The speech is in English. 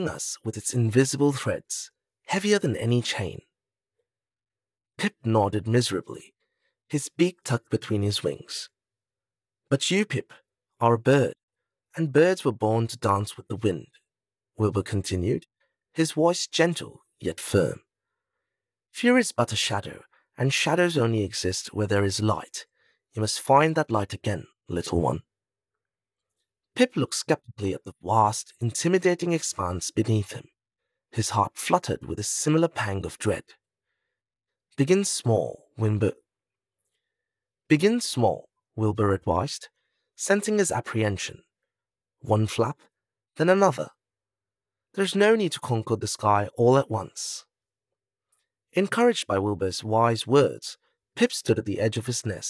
us with its invisible threads, heavier than any chain. Pip nodded miserably, his beak tucked between his wings. But you, Pip, are a bird, and birds were born to dance with the wind, Wilbur continued, his voice gentle yet firm. Fear is but a shadow, and shadows only exist where there is light. You must find that light again, little one. Pip looked skeptically at the vast, intimidating expanse beneath him. His heart fluttered with a similar pang of dread. Begin small, Wilbur advised, sensing his apprehension. One flap, then another. There's no need to conquer the sky all at once. Encouraged by Wilbur's wise words, Pip stood at the edge of his nest,